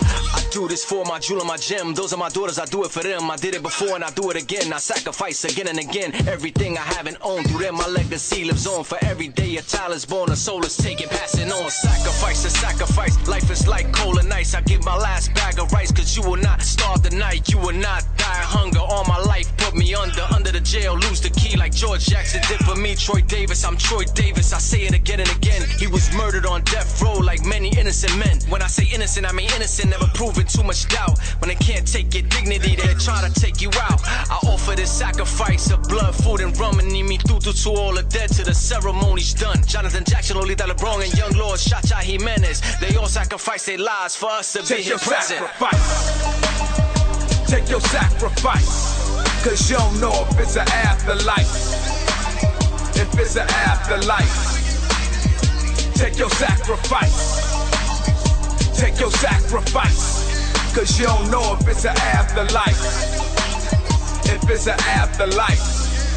Do this for my jewel and my gem. Those are my daughters, I do it for them. I did it before and I do it again. I sacrifice again and again. Everything I haven't owned, through them my legacy lives on. For every day a child is born, a soul is taken, passing on. Sacrifice to sacrifice, life is like coal and ice. I give my last bag of rice, cause you will not starve the night. You will not die of hunger. All my life put me under the jail. Lose the key like George Jackson did for me. Troy Davis, I'm Troy Davis. I say it again and again. He was murdered on death row like many innocent men. When I say innocent, I mean innocent, never proven too much doubt. When they can't take your dignity, they're trying to take you out. I offer this sacrifice of blood, food, and rum. And mi tutu to all the dead till the ceremony's done. Jonathan Jackson, Lolita LeBron, and Young Lord Chacha Jimenez. They all sacrifice their lives for us to be here present. Take your sacrifice. Cause you don't know if it's an afterlife. If it's an afterlife. Take your sacrifice. Take your sacrifice. Cause you don't know if it's an afterlife. If it's an afterlife.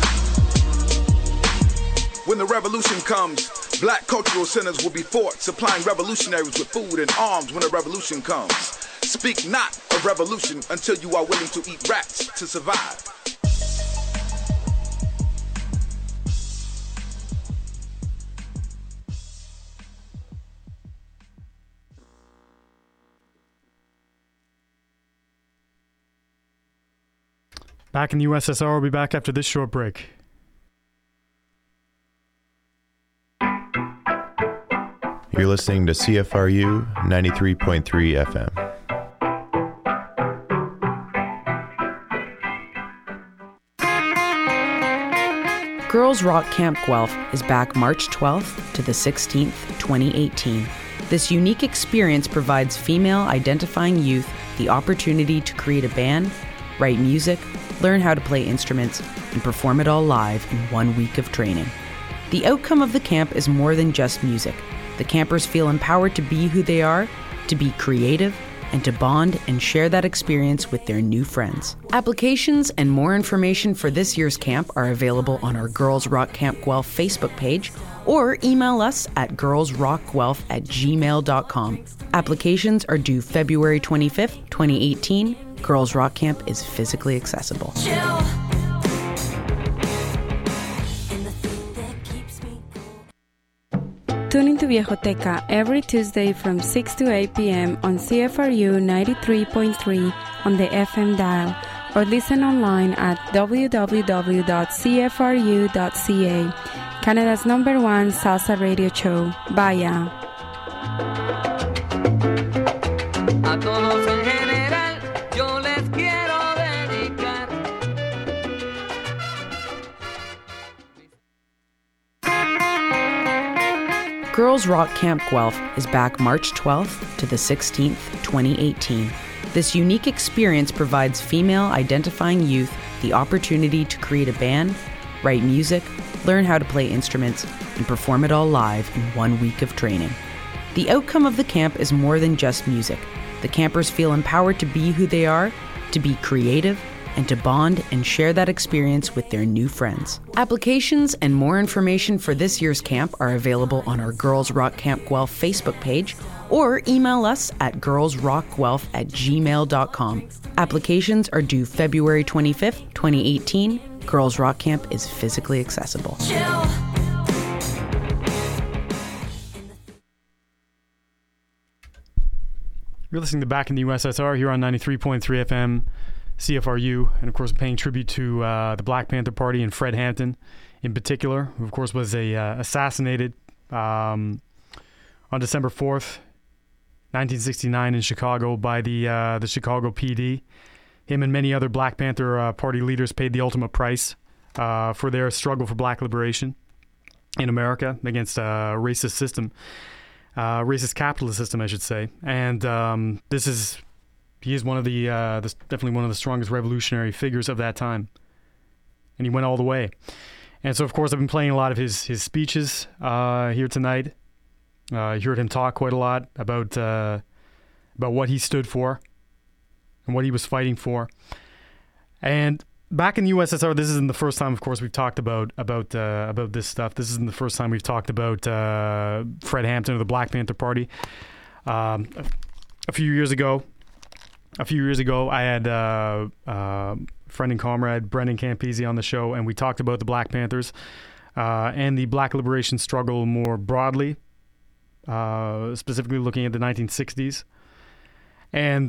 When the revolution comes, black cultural centers will be forts, supplying revolutionaries with food and arms when a revolution comes. Speak not of revolution until you are willing to eat rats to survive. Back in the USSR, we'll be back after this short break. You're listening to CFRU 93.3 FM. Girls Rock Camp Guelph is back March 12th to the 16th, 2018. This unique experience provides female-identifying youth the opportunity to create a band, write music, learn how to play instruments, and perform it all live in 1 week of training. The outcome of the camp is more than just music. The campers feel empowered to be who they are, to be creative, and to bond and share that experience with their new friends. Applications and more information for this year's camp are available on our Girls Rock Camp Guelph Facebook page, or email us at girlsrockguelph@gmail.com. Applications are due February 25th, 2018. Girls Rock Camp is physically accessible. Tune into Viejoteca every Tuesday from 6 to 8 p.m. on CFRU 93.3 on the FM dial, or listen online at www.cfru.ca. Canada's #1 salsa radio show. Vaya. A todos en general, yo les quiero dedicar. Girls Rock Camp Guelph is back March 12th to the 16th, 2018. This unique experience provides female-identifying youth the opportunity to create a band, write music, learn how to play instruments, and perform it all live in 1 week of training. The outcome of the camp is more than just music. The campers feel empowered to be who they are, to be creative, and to bond and share that experience with their new friends. Applications and more information for this year's camp are available on our Girls Rock Camp Guelph Facebook page, or email us at girlsrockguelph@gmail.com. Applications are due February 25th, 2018. Girls Rock Camp is physically accessible. You're listening to Back in the USSR here on 93.3 FM, CFRU, and of course paying tribute to the Black Panther Party and Fred Hampton in particular, who of course was assassinated on December 4th, 1969 in Chicago by the Chicago PD. Him and many other Black Panther Party leaders paid the ultimate price for their struggle for black liberation in America against a racist system, racist capitalist system, I should say. And he is one of the definitely one of the strongest revolutionary figures of that time, and he went all the way. And so, of course, I've been playing a lot of his speeches here tonight. You heard him talk quite a lot about what he stood for and what he was fighting for. And back in the USSR, this isn't the first time, of course, we've talked about this stuff. This isn't the first time we've talked about Fred Hampton or the Black Panther Party. A few years ago, a few years ago, I had friend and comrade Brendan Campese on the show, and we talked about the Black Panthers and the Black liberation struggle more broadly, specifically looking at the 1960s. And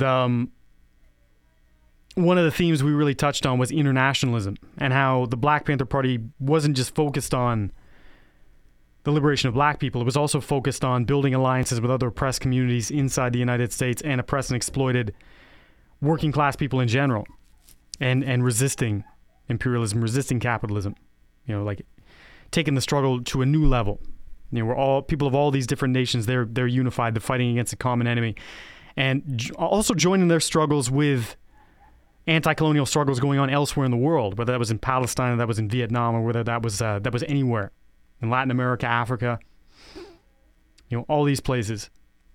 one of the themes we really touched on was internationalism and how the Black Panther Party wasn't just focused on the liberation of black people. It was also focused on building alliances with other oppressed communities inside the United States and oppressed and exploited working class people in general, and resisting imperialism, resisting capitalism, like taking the struggle to a new level. We're all people of all these different nations. They're unified. They're fighting against a common enemy, and also joining their struggles with anti-colonial struggles going on elsewhere in the world, whether that was in Palestine, or that was in Vietnam, or whether that was anywhere in Latin America, Africa. All these places.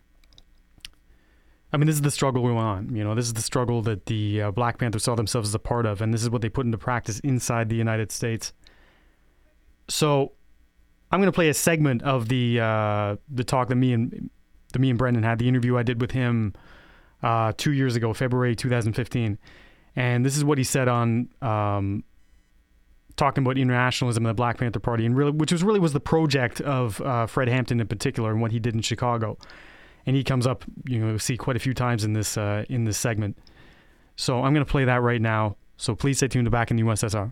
I mean, this is the struggle we want. This is the struggle that the Black Panthers saw themselves as a part of, and this is what they put into practice inside the United States. So, I'm going to play a segment of the talk that me and Brendan had, the interview I did with him 2 years ago, February 2015, and this is what he said on talking about internationalism and the Black Panther Party, and which was the project of Fred Hampton in particular, and what he did in Chicago. And he comes up, see quite a few times in this segment. So I'm going to play that right now. So please stay tuned to Back in the USSR.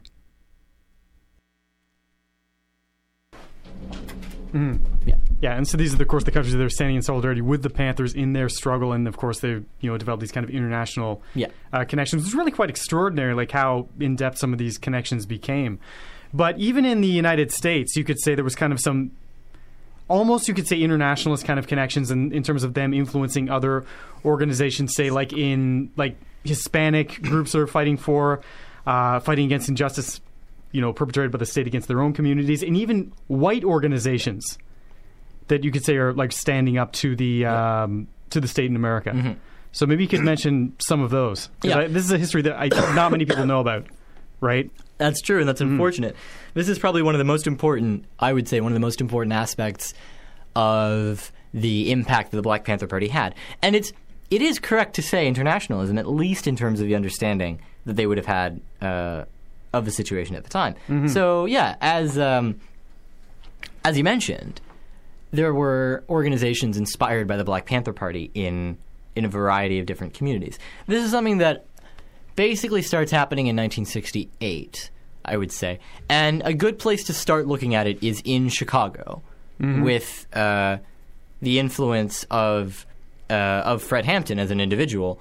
Mm-hmm. Yeah, and so these are, of course, the countries that are standing in solidarity with the Panthers in their struggle, and of course they've developed these kind of international connections. It's really quite extraordinary, like how in depth some of these connections became. But even in the United States, you could say there was kind of some. Almost, you could say, internationalist kind of connections in terms of them influencing other organizations, say, like Hispanic groups that are fighting against injustice, perpetrated by the state against their own communities, and even white organizations that you could say are like standing up to the state in America. Mm-hmm. So maybe you could mention some of those. This is a history that not many people know about, right? That's true, and that's unfortunate. This is probably one of the most important aspects of the impact that the Black Panther Party had. And it is correct to say internationalism, at least in terms of the understanding that they would have had of the situation at the time. Mm-hmm. So, as you mentioned, there were organizations inspired by the Black Panther Party in a variety of different communities. This is something that basically starts happening in 1968, I would say. And a good place to start looking at it is in Chicago, with the influence of Fred Hampton as an individual.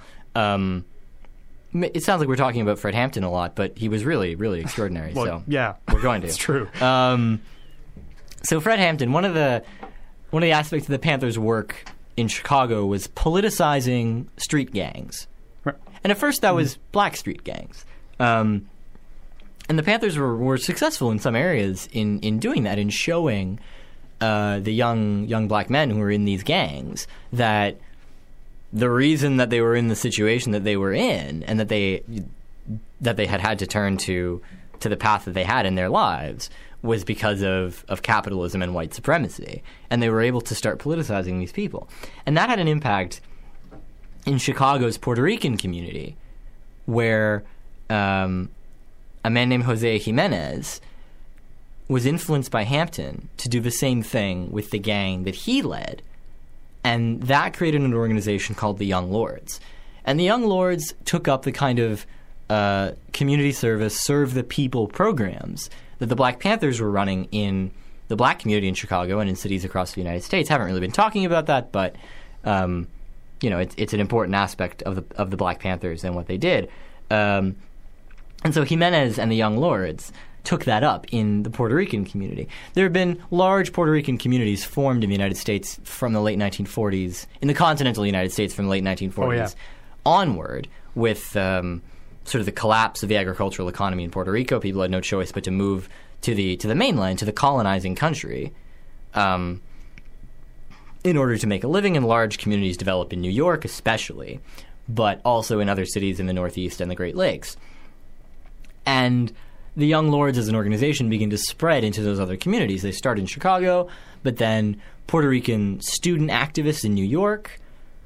It sounds like we're talking about Fred Hampton a lot, but he was really, really extraordinary. Well, we're going to. It's true. So Fred Hampton, one of the aspects of the Panthers' work in Chicago was politicizing street gangs. And at first that was black street gangs. And the Panthers were successful in some areas in doing that, in showing the young black men who were in these gangs that the reason that they were in the situation that they were in, and that they had to turn to the path that they had in their lives, was because of capitalism and white supremacy. And they were able to start politicizing these people. And that had an impact in Chicago's Puerto Rican community, where a man named Jose Jimenez was influenced by Hampton to do the same thing with the gang that he led, and that created an organization called the Young Lords. And the Young Lords took up the kind of community service, serve the people programs that the Black Panthers were running in the black community in Chicago and in cities across the United States. Haven't really been talking about that, but it's an important aspect of the Black Panthers and what they did. And so Jimenez and the Young Lords took that up in the Puerto Rican community. There have been large Puerto Rican communities formed in the United States from the late 1940s, in the continental United States from the late 1940s onward, with sort of the collapse of the agricultural economy in Puerto Rico. People had no choice but to move to the mainland, to the colonizing country, in order to make a living. And large communities develop in New York especially, but also in other cities in the Northeast and the Great Lakes. And the Young Lords as an organization begin to spread into those other communities. They start in Chicago, but then Puerto Rican student activists in New York,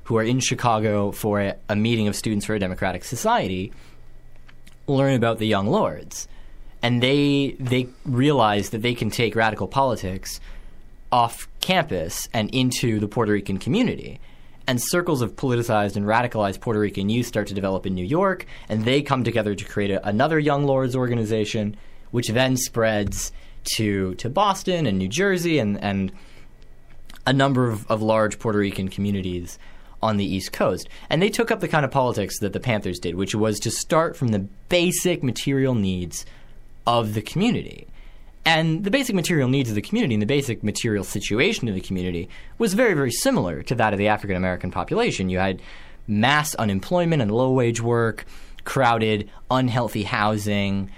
who are in Chicago for a meeting of Students for a Democratic Society learn about the Young Lords. And they realize that they can take radical politics off campus and into the Puerto Rican community. And circles of politicized and radicalized Puerto Rican youth start to develop in New York, and they come together to create another Young Lords organization, which then spreads to Boston and New Jersey and a number of large Puerto Rican communities on the East Coast. And they took up the kind of politics that the Panthers did, which was to start from the basic material needs of the community. And the basic material needs of the community and the basic material situation of the community was very, very similar to that of the African American population. You had mass unemployment and low-wage work, crowded, unhealthy housing,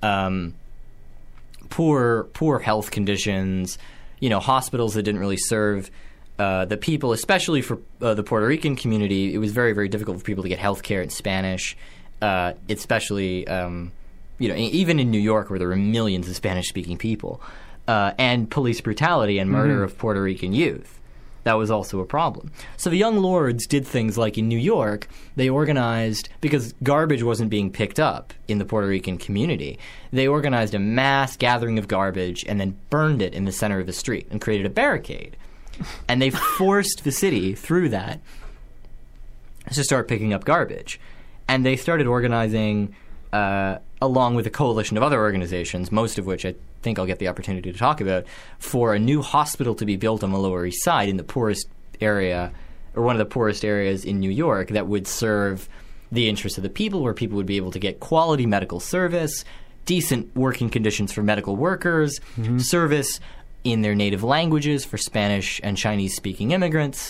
poor health conditions, hospitals that didn't really serve the people, especially for the Puerto Rican community. It was very, very difficult for people to get health care in Spanish, especially even in New York, where there were millions of Spanish-speaking people, and police brutality and murder of Puerto Rican youth. That was also a problem. So the Young Lords did things like in New York, they organized, because garbage wasn't being picked up in the Puerto Rican community, they organized a mass gathering of garbage and then burned it in the center of the street and created a barricade. And they forced the city through that to start picking up garbage. And they started organizing along with a coalition of other organizations, most of which I think I'll get the opportunity to talk about, for a new hospital to be built on the Lower East Side in the poorest area, or one of the poorest areas in New York, that would serve the interests of the people, where people would be able to get quality medical service, decent working conditions for medical workers, service in their native languages for Spanish and Chinese-speaking immigrants.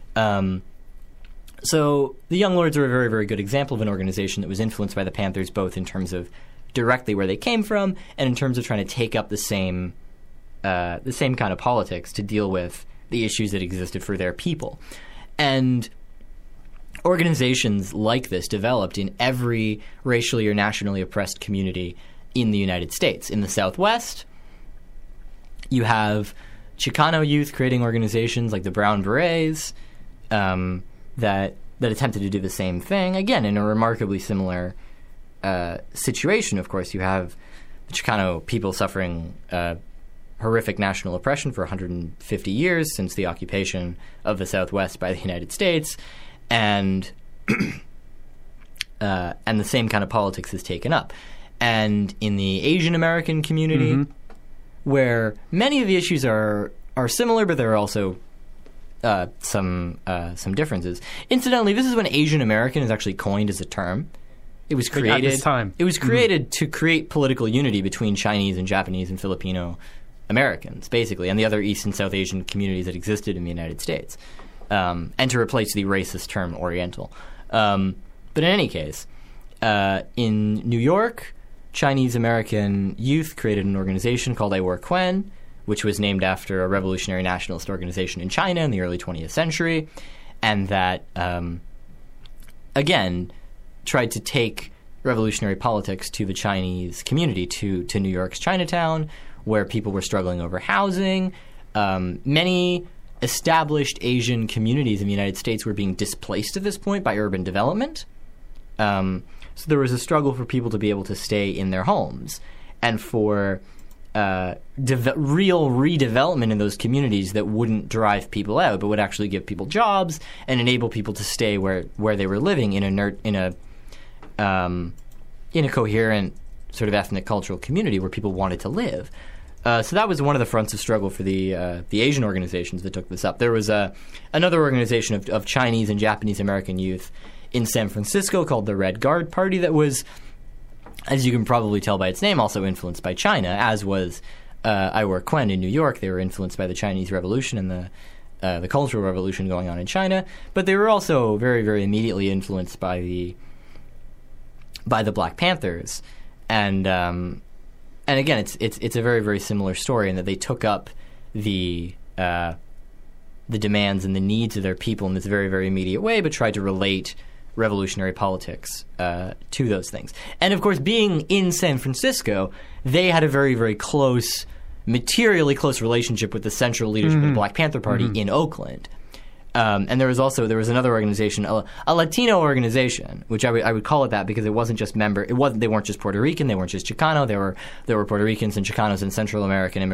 So the Young Lords are a very, very good example of an organization that was influenced by the Panthers, both in terms of directly where they came from and in terms of trying to take up the same kind of politics to deal with the issues that existed for their people. And organizations like this developed in every racially or nationally oppressed community in the United States. In the Southwest, you have Chicano youth creating organizations like the Brown Berets, that attempted to do the same thing, again, in a remarkably similar situation. Of course, you have the Chicano people suffering horrific national oppression for 150 years since the occupation of the Southwest by the United States, and the same kind of politics is taken up. And in the Asian American community, where many of the issues are similar, but there are also some differences. Incidentally, this is when Asian American is actually coined as a term. It was created at this time. It was created to create political unity between Chinese and Japanese and Filipino Americans, basically, and the other East and South Asian communities that existed in the United States, and to replace the racist term Oriental. But in any case, in New York, Chinese American youth created an organization called Ai Weiquan, which was named after a revolutionary nationalist organization in China in the early 20th century, and that, again, tried to take revolutionary politics to the Chinese community, to New York's Chinatown, where people were struggling over housing. Many established Asian communities in the United States were being displaced at this point by urban development. So there was a struggle for people to be able to stay in their homes, and for real redevelopment in those communities that wouldn't drive people out, but would actually give people jobs and enable people to stay where they were living in a coherent sort of ethnic cultural community where people wanted to live. So that was one of the fronts of struggle for the Asian organizations that took this up. There was another organization of Chinese and Japanese American youth in San Francisco called the Red Guard Party that was, as you can probably tell by its name, also influenced by China, as was Ai Weiquan in New York. They were influenced by the Chinese Revolution and the Cultural Revolution going on in China, but they were also very, very immediately influenced by the Black Panthers. And again, it's a very, very similar story in that they took up the demands and the needs of their people in this very, very immediate way, but tried to relate revolutionary politics to those things. And of course, being in San Francisco, they had a very, very materially close relationship with the central leadership of the Black Panther Party in Oakland. And there was another organization, a Latino organization, which I would call it that because it wasn't just they weren't just Puerto Rican, they weren't just Chicano, there were Puerto Ricans and Chicanos and Central American immigrants